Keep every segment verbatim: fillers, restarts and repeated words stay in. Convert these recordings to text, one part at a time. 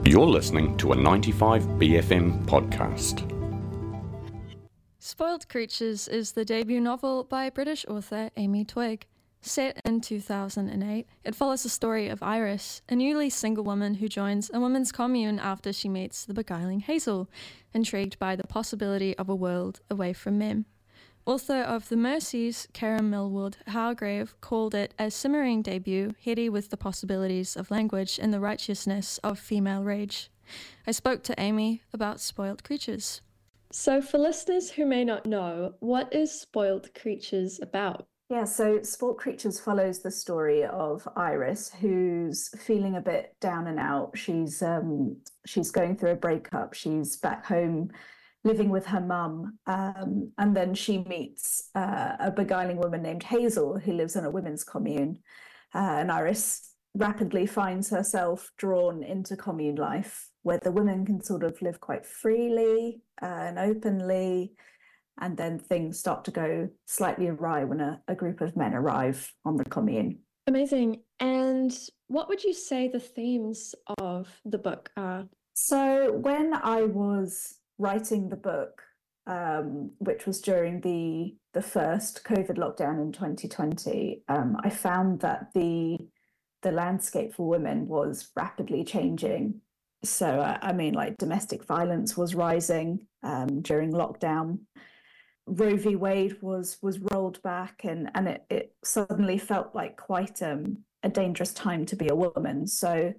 You're listening to a ninety-five B F M podcast. Spoiled Creatures is the debut novel by British author Amy Twigg. Set in two thousand eight, it follows the story of Iris, a newly single woman who joins a women's commune after she meets the beguiling Hazel, intrigued by the possibility of a world away from men. Author of The Mercies, Karen Millward Hargrave, called it a simmering debut, heady with the possibilities of language and the righteousness of female rage. I spoke to Amy about Spoiled Creatures. So for listeners who may not know, what is Spoiled Creatures about? Yeah, so Spoiled Creatures follows the story of Iris, who's feeling a bit down and out. She's um, she's going through a breakup. She's back home living with her mum, um, and then she meets uh, a beguiling woman named Hazel who lives in a women's commune. Uh, and Iris rapidly finds herself drawn into commune life, where the women can sort of live quite freely uh, and openly. And then things start to go slightly awry when a, a group of men arrive on the commune. Amazing. And what would you say the themes of the book are? So when I was writing the book, um, which was during the the first COVID lockdown in twenty twenty, um, I found that the the landscape for women was rapidly changing. So, uh, I mean, like domestic violence was rising um, during lockdown. Roe v. Wade was was rolled back, and and it, it suddenly felt like quite um, a dangerous time to be a woman. So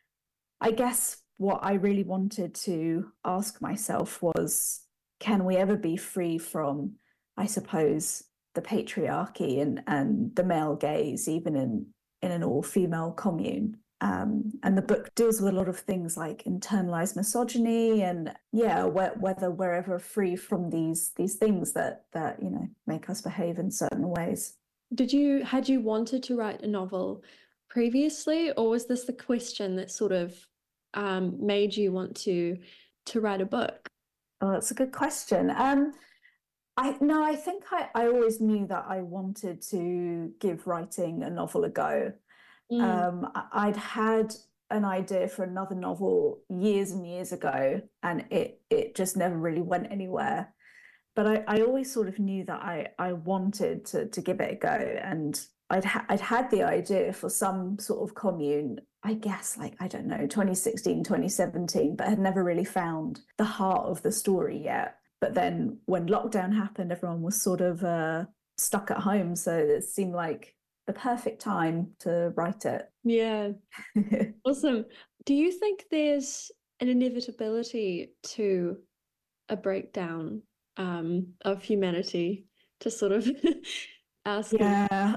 I guess what I really wanted to ask myself was, can we ever be free from, I suppose, the patriarchy and, and the male gaze, even in, in an all-female commune? Um, and the book deals with a lot of things like internalized misogyny and, yeah, wh- whether we're ever free from these these things that, that, you know, make us behave in certain ways. Did you, had you wanted to write a novel previously, or was this the question that sort of um, made you want to to write a book? Oh, that's a good question. Um, I no, I think I, I always knew that I wanted to give writing a novel a go. Mm. Um, I, I'd had an idea for another novel years and years ago, and it it just never really went anywhere. But I, I always sort of knew that I, I wanted to to give it a go, and I'd ha- I'd had the idea for some sort of commune, I guess, like, I don't know, twenty sixteen, twenty seventeen, but had never really found the heart of the story yet. But then when lockdown happened, everyone was sort of uh, stuck at home, so it seemed like the perfect time to write it. Yeah. Awesome. Do you think there's an inevitability to a breakdown um, of humanity, to sort of ask? Yeah.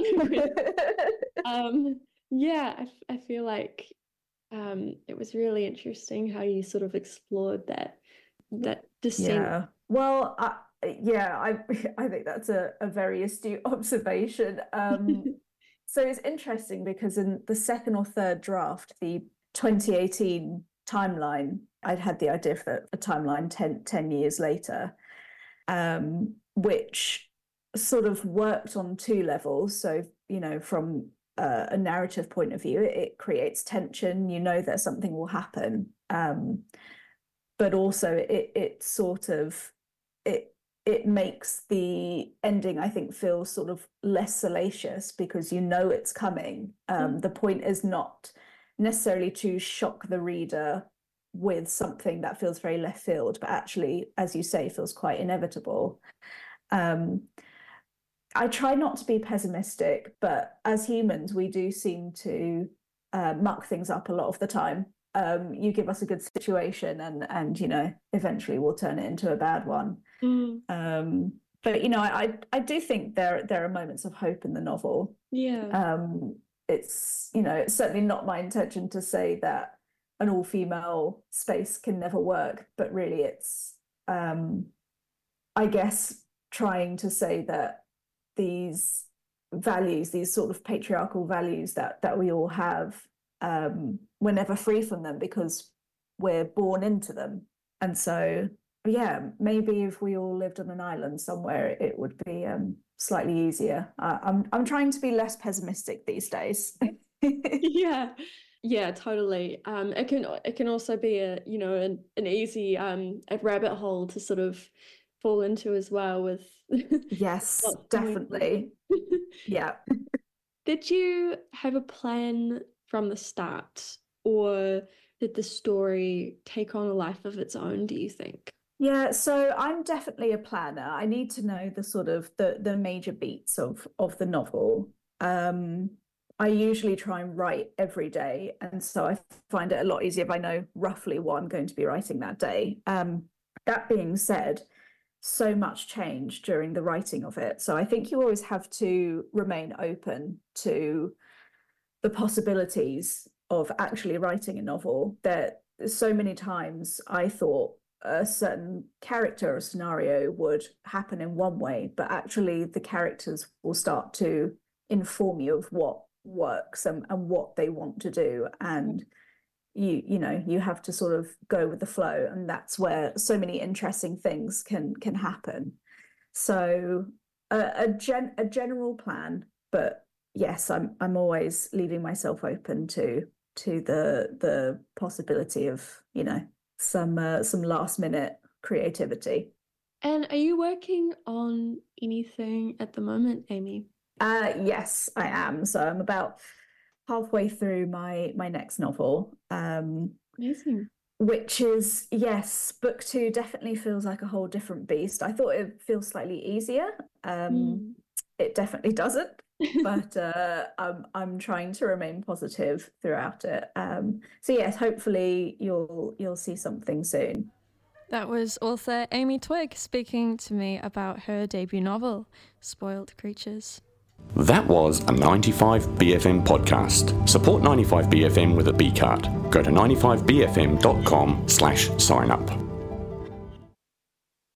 um, yeah, I, I feel like um, it was really interesting how you sort of explored that that descent. Yeah. Well, I, yeah, I I think that's a, a very astute observation. Um, so it's interesting because in the second or third draft, the twenty eighteen timeline, I'd had the idea for a timeline ten, ten years later, um, which sort of worked on two levels. So, you know, from uh, a narrative point of view, it, it creates tension. You know that something will happen. Um, but also it it sort of, it it makes the ending, I think, feel sort of less salacious because you know it's coming. Um, mm. The point is not necessarily to shock the reader with something that feels very left field, but actually, as you say, feels quite inevitable. Um, I try not to be pessimistic, but as humans, we do seem to uh, muck things up a lot of the time. Um, you give us a good situation and, and, you know, eventually we'll turn it into a bad one. Mm. Um, but, you know, I, I do think there, there are moments of hope in the novel. Yeah. Um, it's, you know, it's certainly not my intention to say that an all-female space can never work, but really it's, um, I guess, trying to say that these values, these sort of patriarchal values that, that we all have, um, we're never free from them because we're born into them. And so, yeah, maybe if we all lived on an island somewhere, it would be um, slightly easier. Uh, I'm I'm trying to be less pessimistic these days. Yeah, Yeah, totally. Um, it can it can also be a you know an, an easy um a rabbit hole to sort of fall into as well with Yes, lots going on. definitely. Yeah. Did you have a plan from the start, or did the story take on a life of its own, do you think? Yeah, so I'm definitely a planner. I need to know the sort of the the major beats of of the novel. Um, I usually try and write every day, and so I find it a lot easier if I know roughly what I'm going to be writing that day. Um, that being said, so much change during the writing of it. So I think you always have to remain open to the possibilities of actually writing a novel. That so many times I thought a certain character or scenario would happen in one way, but actually the characters will start to inform you of what works and, and what they want to do. And you you know you have to sort of go with the flow, and that's where so many interesting things can can happen. So a, a gen a general plan, but yes, I'm I'm always leaving myself open to to the the possibility of, you know, some uh, some last minute creativity. And are you working on anything at the moment, Amy? Uh, yes, I am. So I'm about halfway through my my next novel. Um, Amazing. which is, yes, book two definitely feels like a whole different beast. I thought it feels slightly easier. Um, Mm. It definitely doesn't, but uh, I'm I'm trying to remain positive throughout it. Um, so yes, hopefully you'll you'll see something soon. That was author Amy Twigg speaking to me about her debut novel, Spoiled Creatures. That was a ninety-five B F M podcast. Support ninety-five B F M with a B card. Go to ninety-five B F M dot com slash sign up.